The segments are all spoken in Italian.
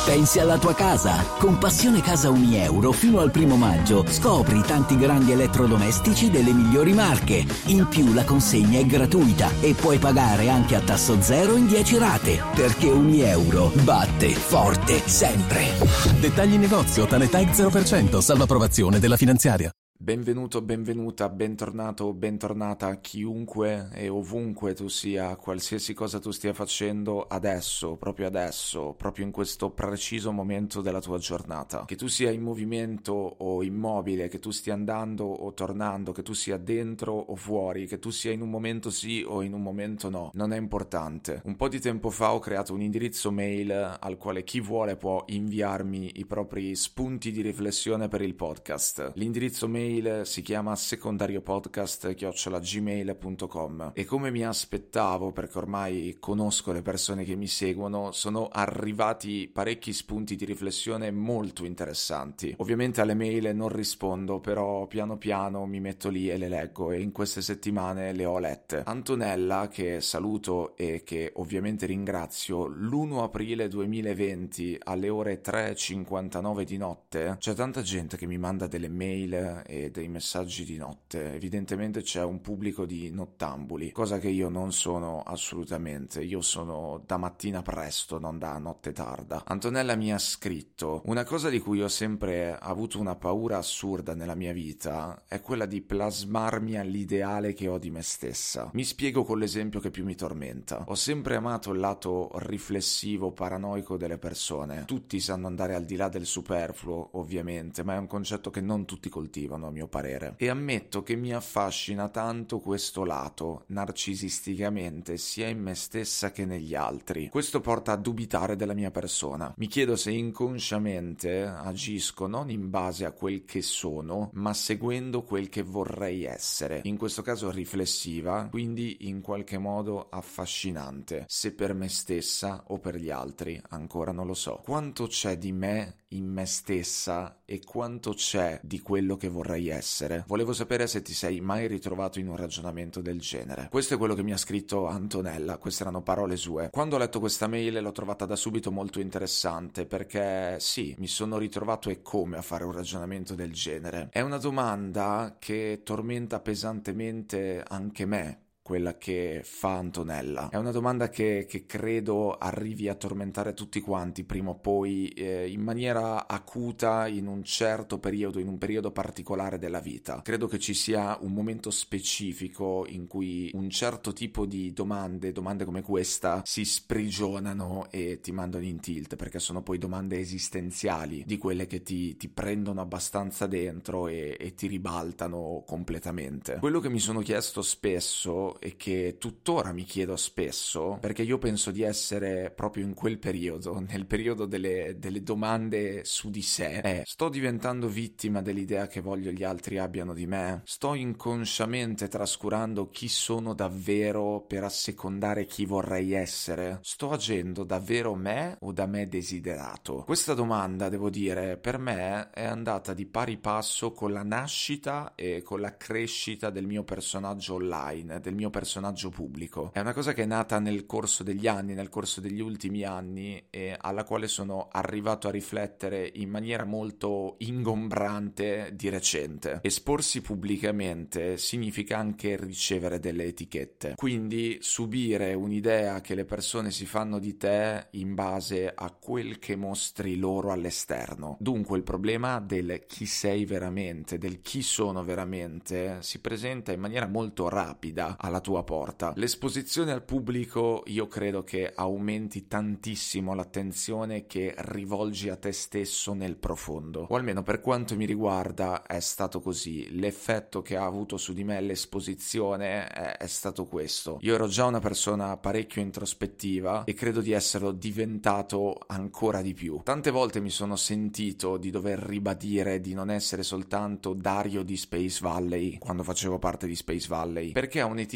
Pensi alla tua casa? Con Passione Casa Unieuro fino al 1° maggio scopri tanti grandi elettrodomestici delle migliori marche. In più la consegna è gratuita e puoi pagare anche a tasso zero in 10 rate. Perché Unieuro batte forte sempre. Dettagli in negozio, Tanetag 0%, salva approvazione della finanziaria. Benvenuto, benvenuta, bentornato, bentornata, chiunque e ovunque tu sia, qualsiasi cosa tu stia facendo adesso, proprio in questo preciso momento della tua giornata. Che tu sia in movimento o immobile, che tu stia andando o tornando, che tu sia dentro o fuori, che tu sia in un momento sì o in un momento no, non è importante. Un po' di tempo fa ho creato un indirizzo mail al quale chi vuole può inviarmi i propri spunti di riflessione per il podcast. L'indirizzo mail si chiama secondariopodcast@gmail.com e come mi aspettavo, perché ormai conosco le persone che mi seguono, sono arrivati parecchi spunti di riflessione molto interessanti. Ovviamente alle mail non rispondo, però piano piano mi metto lì e le leggo e in queste settimane le ho lette. Antonella, che saluto e che ovviamente ringrazio, l'1 aprile 2020 alle ore 3:59 di notte c'è tanta gente che mi manda delle mail e dei messaggi di notte. Evidentemente c'è un pubblico di nottambuli, cosa che io non sono assolutamente. Io sono da mattina presto, non da notte tarda. Antonella mi ha scritto: una cosa di cui ho sempre avuto una paura assurda nella mia vita è quella di plasmarmi all'ideale che ho di me stessa. Mi spiego con l'esempio che più mi tormenta. Ho sempre amato il lato riflessivo, paranoico delle persone. Tutti sanno andare al di là del superfluo, ovviamente, ma è un concetto che non tutti coltivano, a mio parere. E ammetto che mi affascina tanto questo lato, narcisisticamente, sia in me stessa che negli altri. Questo porta a dubitare della mia persona. Mi chiedo se inconsciamente agisco non in base a quel che sono, ma seguendo quel che vorrei essere. In questo caso riflessiva, quindi in qualche modo affascinante. Se per me stessa o per gli altri, ancora non lo so. Quanto c'è di me in me stessa e quanto c'è di quello che vorrei essere? Volevo sapere se ti sei mai ritrovato in un ragionamento del genere. Questo è quello che mi ha scritto Antonella, queste erano parole sue. Quando ho letto questa mail l'ho trovata da subito molto interessante, perché sì, mi sono ritrovato e come a fare un ragionamento del genere. È una domanda che tormenta pesantemente anche me, quella che fa Antonella. È una domanda che credo arrivi a tormentare tutti quanti prima o poi, in maniera acuta, in un certo periodo, in un periodo particolare della vita. Credo che ci sia un momento specifico in cui un certo tipo di domande come questa, si sprigionano e ti mandano in tilt, perché sono poi domande esistenziali, di quelle che ti prendono abbastanza dentro e ti ribaltano completamente. Quello che mi sono chiesto spesso e che tuttora mi chiedo spesso, perché io penso di essere proprio in quel periodo, nel periodo delle domande su di sé, sto diventando vittima dell'idea che voglio gli altri abbiano di me? Sto inconsciamente trascurando chi sono davvero per assecondare chi vorrei essere? Sto agendo davvero me o da me desiderato? Questa domanda, devo dire, per me è andata di pari passo con la nascita e con la crescita del mio personaggio online, del mio personaggio pubblico. È una cosa che è nata nel corso degli anni, nel corso degli ultimi anni, e alla quale sono arrivato a riflettere in maniera molto ingombrante di recente. Esporsi pubblicamente significa anche ricevere delle etichette, quindi subire un'idea che le persone si fanno di te in base a quel che mostri loro all'esterno. Dunque il problema del chi sei veramente, del chi sono veramente, si presenta in maniera molto rapida alla tua porta. L'esposizione al pubblico, io credo che aumenti tantissimo l'attenzione che rivolgi a te stesso nel profondo, o almeno per quanto mi riguarda è stato così. L'effetto che ha avuto su di me l'esposizione è stato questo. Io ero già una persona parecchio introspettiva e credo di esserlo diventato ancora di più. Tante volte mi sono sentito di dover ribadire di non essere soltanto Dario di Space Valley quando facevo parte di Space Valley, perché ha un'etichetta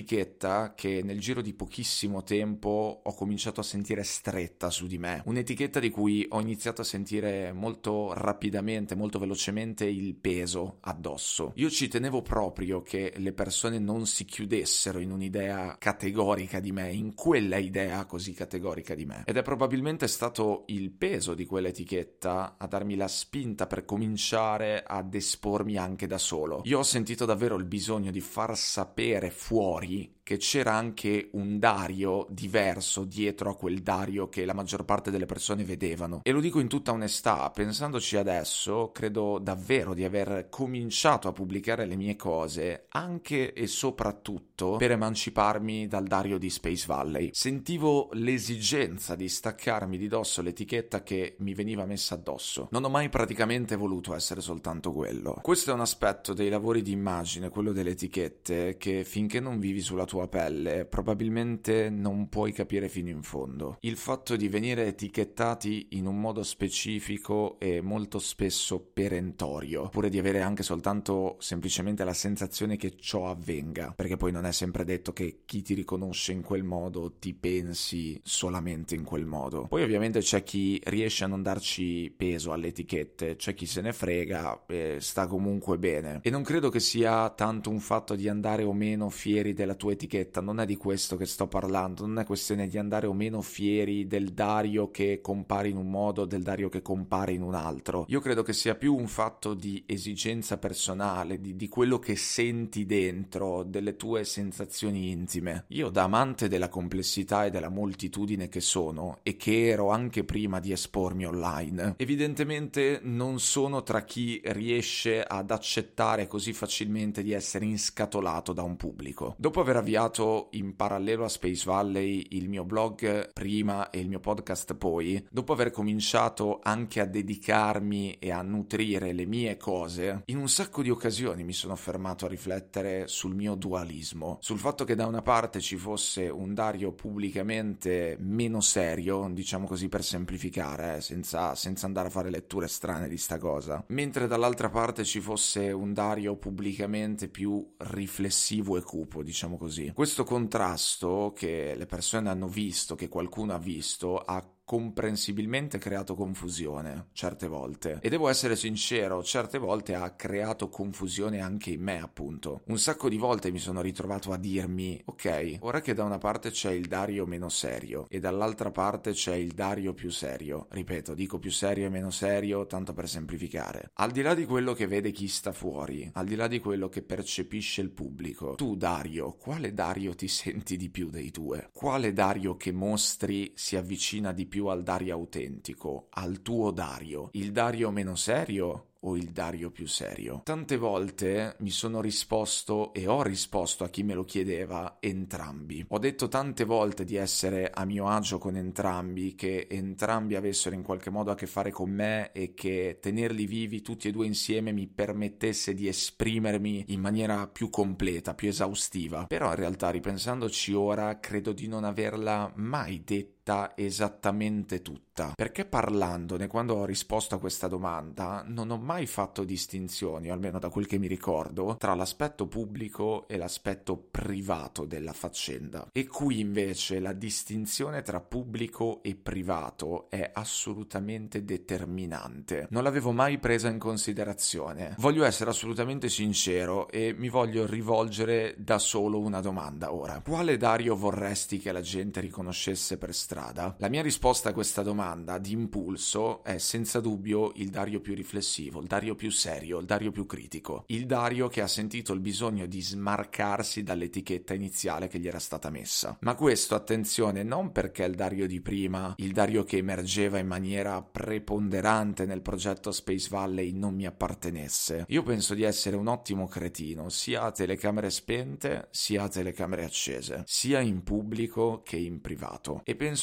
un'etichetta che nel giro di pochissimo tempo ho cominciato a sentire stretta su di me, un'etichetta di cui ho iniziato a sentire molto rapidamente, molto velocemente il peso addosso. Io ci tenevo proprio che le persone non si chiudessero in un'idea categorica di me, in quella idea così categorica di me, ed è probabilmente stato il peso di quell'etichetta a darmi la spinta per cominciare ad espormi anche da solo. Io ho sentito davvero il bisogno di far sapere fuori che c'era anche un Dario diverso dietro a quel Dario che la maggior parte delle persone vedevano. E lo dico in tutta onestà, pensandoci adesso, credo davvero di aver cominciato a pubblicare le mie cose anche e soprattutto per emanciparmi dal Dario di Space Valley. Sentivo l'esigenza di staccarmi di dosso l'etichetta che mi veniva messa addosso. Non ho mai praticamente voluto essere soltanto quello. Questo è un aspetto dei lavori di immagine, quello delle etichette, che finché non vivi sulla tua pelle probabilmente non puoi capire fino in fondo. Il fatto di venire etichettati in un modo specifico e molto spesso perentorio, oppure di avere anche soltanto semplicemente la sensazione che ciò avvenga, perché poi non è sempre detto che chi ti riconosce in quel modo ti pensi solamente in quel modo. Poi ovviamente c'è chi riesce a non darci peso alle etichette, c'è chi se ne frega e sta comunque bene, e non credo che sia tanto un fatto di andare o meno fieri della tua etichetta, non è di questo che sto parlando, non è questione di andare o meno fieri del Dario che compare in un modo, del Dario che compare in un altro. Io credo che sia più un fatto di esigenza personale, di quello che senti dentro, delle tue sensazioni intime. Io, da amante della complessità e della moltitudine che sono, e che ero anche prima di espormi online, evidentemente non sono tra chi riesce ad accettare così facilmente di essere inscatolato da un pubblico. Dopo aver avviato in parallelo a Space Valley il mio blog prima e il mio podcast poi, dopo aver cominciato anche a dedicarmi e a nutrire le mie cose, in un sacco di occasioni mi sono fermato a riflettere sul mio dualismo, sul fatto che da una parte ci fosse un Dario pubblicamente meno serio, diciamo così per semplificare, senza andare a fare letture strane di sta cosa, mentre dall'altra parte ci fosse un Dario pubblicamente più riflessivo e cupo, diciamo così. Questo contrasto che le persone hanno visto, che qualcuno ha visto, ha comprensibilmente creato confusione certe volte, e devo essere sincero, certe volte ha creato confusione anche in me, appunto. Un sacco di volte mi sono ritrovato a dirmi: ok, ora che da una parte c'è il Dario meno serio e dall'altra parte c'è il Dario più serio, ripeto, dico più serio e meno serio tanto per semplificare, al di là di quello che vede chi sta fuori, al di là di quello che percepisce il pubblico, tu Dario, quale Dario ti senti di più dei due? Quale Dario che mostri si avvicina di più al Dario autentico, al tuo Dario? Il Dario meno serio o il Dario più serio? Tante volte mi sono risposto, e ho risposto a chi me lo chiedeva, entrambi. Ho detto tante volte di essere a mio agio con entrambi, che entrambi avessero in qualche modo a che fare con me e che tenerli vivi tutti e due insieme mi permettesse di esprimermi in maniera più completa, più esaustiva. Però in realtà, ripensandoci ora, credo di non averla mai detta esattamente tutta, perché parlandone, quando ho risposto a questa domanda, non ho mai fatto distinzioni, o almeno da quel che mi ricordo, tra l'aspetto pubblico e l'aspetto privato della faccenda. E qui invece la distinzione tra pubblico e privato è assolutamente determinante. Non l'avevo mai presa in considerazione. Voglio essere assolutamente sincero e mi voglio rivolgere da solo una domanda ora. Quale Dario vorresti che la gente riconoscesse per strada? La mia risposta a questa domanda di impulso è senza dubbio il Dario più riflessivo, il Dario più serio, il Dario più critico, il Dario che ha sentito il bisogno di smarcarsi dall'etichetta iniziale che gli era stata messa. Ma questo, attenzione, non perché il Dario di prima, il Dario che emergeva in maniera preponderante nel progetto Space Valley, non mi appartenesse. Io penso di essere un ottimo cretino, sia a telecamere spente sia a telecamere accese, sia in pubblico che in privato, e penso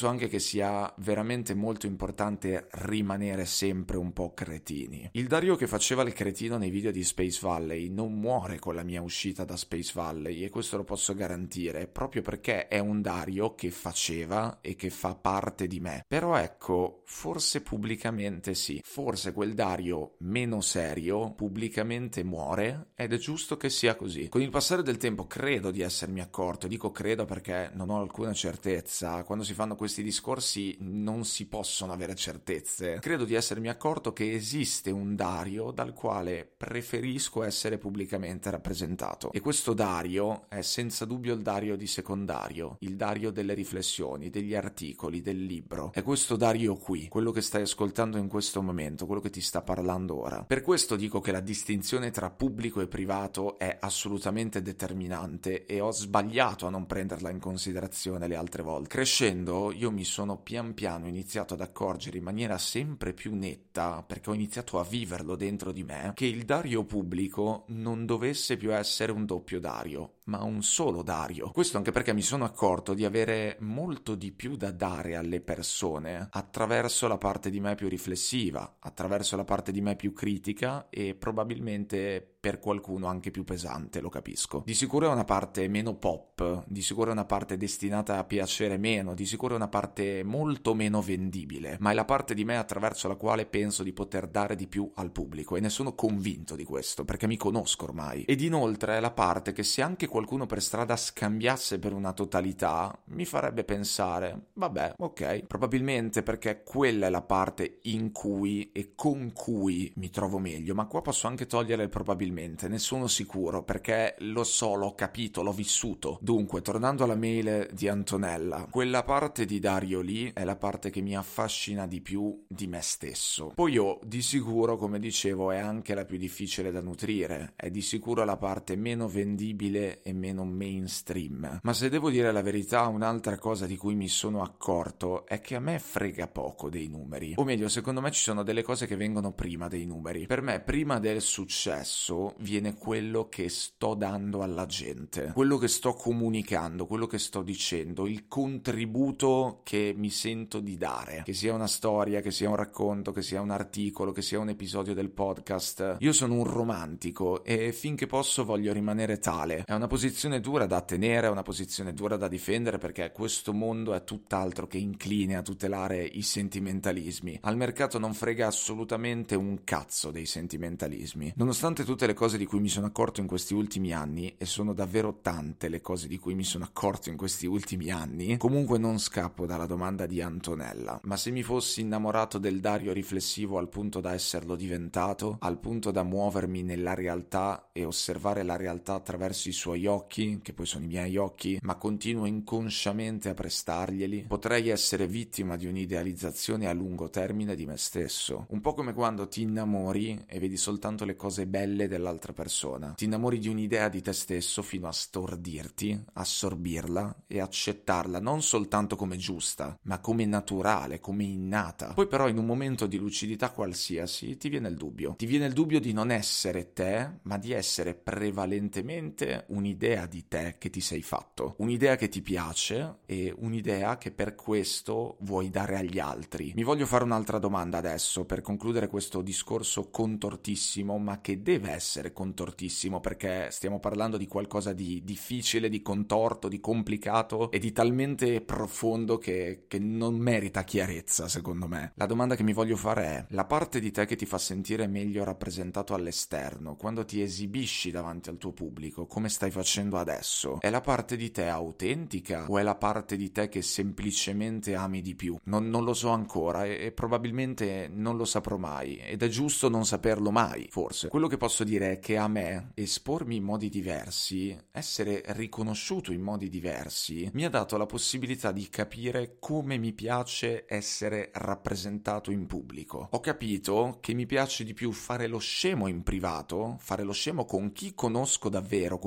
penso anche che sia veramente molto importante rimanere sempre un po' cretini. Il Dario che faceva il cretino nei video di Space Valley non muore con la mia uscita da Space Valley, e questo lo posso garantire, proprio perché è un Dario che faceva e che fa parte di me. Però ecco, forse pubblicamente sì, forse quel Dario meno serio pubblicamente muore, ed è giusto che sia così. Con il passare del tempo credo di essermi accorto, dico credo perché non ho alcuna certezza, quando si fanno questi discorsi non si possono avere certezze. Credo di essermi accorto che esiste un Dario dal quale preferisco essere pubblicamente rappresentato, e questo Dario è senza dubbio il Dario di secondario, il Dario delle riflessioni, degli articoli, del libro. È questo Dario qui, quello che stai ascoltando in questo momento, quello che ti sta parlando ora. Per questo dico che la distinzione tra pubblico e privato è assolutamente determinante, e ho sbagliato a non prenderla in considerazione le altre volte. Crescendo io mi sono pian piano iniziato ad accorgere in maniera sempre più netta, perché ho iniziato a viverlo dentro di me, che il Dario pubblico non dovesse più essere un doppio Dario, ma un solo Dario. Questo anche perché mi sono accorto di avere molto di più da dare alle persone attraverso la parte di me più riflessiva, attraverso la parte di me più critica, e probabilmente per qualcuno anche più pesante, lo capisco. Di sicuro è una parte meno pop, di sicuro è una parte destinata a piacere meno, di sicuro è una parte molto meno vendibile, ma è la parte di me attraverso la quale penso di poter dare di più al pubblico, e ne sono convinto di questo, perché mi conosco ormai. Ed inoltre è la parte che, se anche qualcuno per strada scambiasse per una totalità, mi farebbe pensare, vabbè, ok, probabilmente perché quella è la parte in cui e con cui mi trovo meglio, ma qua posso anche togliere il probabilmente, ne sono sicuro, perché lo so, l'ho capito, l'ho vissuto. Dunque, tornando alla mail di Antonella, quella parte di Dario lì è la parte che mi affascina di più di me stesso. Poi di sicuro, come dicevo, è anche la più difficile da nutrire, è di sicuro la parte meno vendibile e meno mainstream. Ma se devo dire la verità, un'altra cosa di cui mi sono accorto è che a me frega poco dei numeri. O meglio, secondo me ci sono delle cose che vengono prima dei numeri. Per me, prima del successo viene quello che sto dando alla gente, quello che sto comunicando, quello che sto dicendo, il contributo che mi sento di dare, che sia una storia, che sia un racconto, che sia un articolo, che sia un episodio del podcast. Io sono un romantico e finché posso voglio rimanere tale. È una posizione dura da tenere, è una posizione dura da difendere, perché questo mondo è tutt'altro che incline a tutelare i sentimentalismi. Al mercato non frega assolutamente un cazzo dei sentimentalismi. Nonostante tutte le cose di cui mi sono accorto in questi ultimi anni, e sono davvero tante le cose di cui mi sono accorto in questi ultimi anni, comunque non scappo dalla domanda di Antonella. Ma se mi fossi innamorato del Dario riflessivo al punto da esserlo diventato, al punto da muovermi nella realtà e osservare la realtà attraverso i suoi occhi, che poi sono i miei occhi, ma continuo inconsciamente a prestarglieli, potrei essere vittima di un'idealizzazione a lungo termine di me stesso. Un po' come quando ti innamori e vedi soltanto le cose belle dell'altra persona. Ti innamori di un'idea di te stesso fino a stordirti, assorbirla e accettarla non soltanto come giusta, ma come naturale, come innata. Poi però in un momento di lucidità qualsiasi ti viene il dubbio. Ti viene il dubbio di non essere te, ma di essere prevalentemente un'idea di te che ti sei fatto. Un'idea che ti piace e un'idea che per questo vuoi dare agli altri. Mi voglio fare un'altra domanda adesso per concludere questo discorso contortissimo, ma che deve essere contortissimo, perché stiamo parlando di qualcosa di difficile, di contorto, di complicato e di talmente profondo che non merita chiarezza, secondo me. La domanda che mi voglio fare è: la parte di te che ti fa sentire meglio rappresentato all'esterno, quando ti esibisci davanti al tuo pubblico, come stai facendo adesso, è la parte di te autentica o è la parte di te che semplicemente ami di più? Non lo so ancora e probabilmente non lo saprò mai, ed è giusto non saperlo mai, forse. Quello che posso dire è che a me espormi in modi diversi, essere riconosciuto in modi diversi, mi ha dato la possibilità di capire come mi piace essere rappresentato in pubblico. Ho capito che mi piace di più fare lo scemo in privato, fare lo scemo con chi conosco davvero, con chi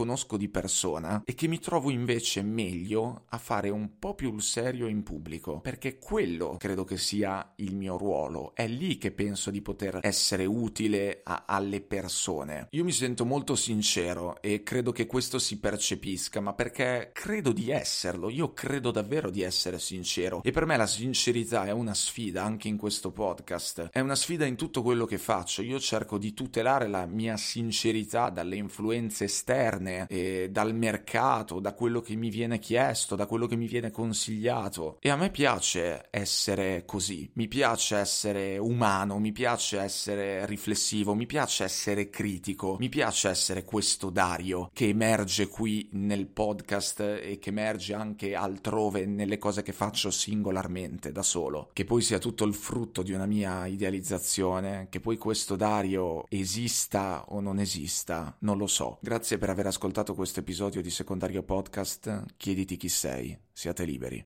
conosco di persona e che mi trovo invece meglio a fare un po' più il serio in pubblico, perché quello credo che sia il mio ruolo, è lì che penso di poter essere utile alle persone. Io mi sento molto sincero e credo che questo si percepisca, ma perché credo di esserlo, io credo davvero di essere sincero, e per me la sincerità è una sfida anche in questo podcast, è una sfida in tutto quello che faccio. Io cerco di tutelare la mia sincerità dalle influenze esterne, dal mercato, da quello che mi viene chiesto, da quello che mi viene consigliato, e a me piace essere così, mi piace essere umano, mi piace essere riflessivo, mi piace essere critico, mi piace essere questo Dario che emerge qui nel podcast e che emerge anche altrove nelle cose che faccio singolarmente da solo. Che poi sia tutto il frutto di una mia idealizzazione, che poi questo Dario esista o non esista, non lo so. Grazie per aver ascoltato questo episodio di Secondario Podcast. Chiediti chi sei, siate liberi.